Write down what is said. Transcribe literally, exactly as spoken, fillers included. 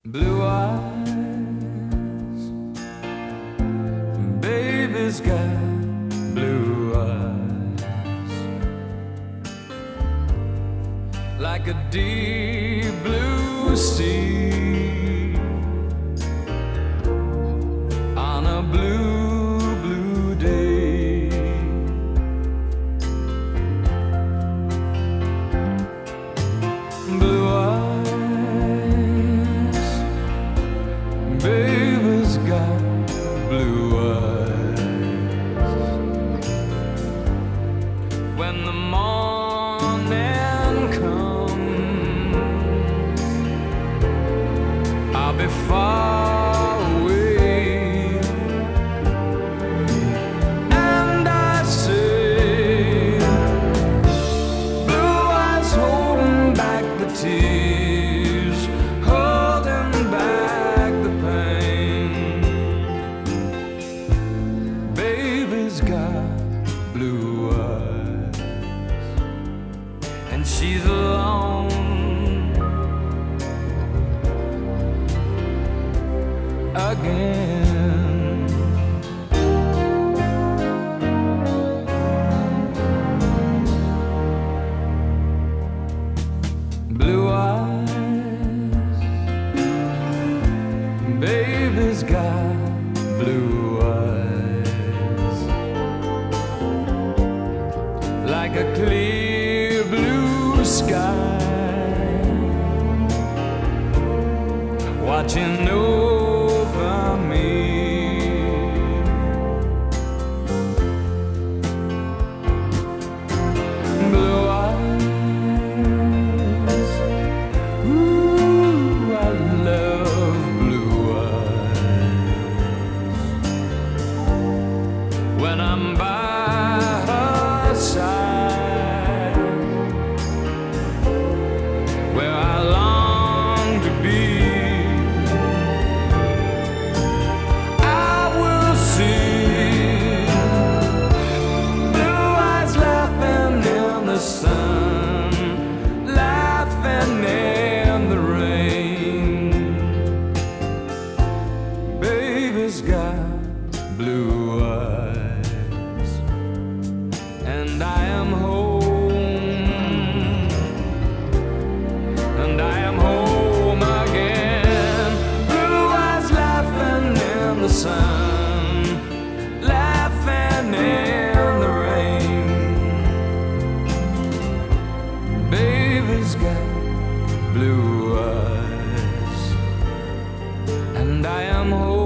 Blue eyes, baby's got blue eyes, like a deep blue sea on a blue, blue day. Blue eyes, baby's got blue eyes. When the morning comes, I'll be far away, and I say, blue eyes holding back the tears, holding back the pain. Baby's got blue eyes, and she's alone again. Blue eyes, baby's got blue eyes, like a clear blue sky, watching over me. Blue eyes, ooh, I love blue eyes. When I'm by her side, where I long to be, I will see blue eyes laughing in the sun, laughing in the rain. Baby's got blue eyes, and I am home, and I am home again. Blue eyes laughing in the sun, laughing in the rain. Baby's got blue eyes, and I am home.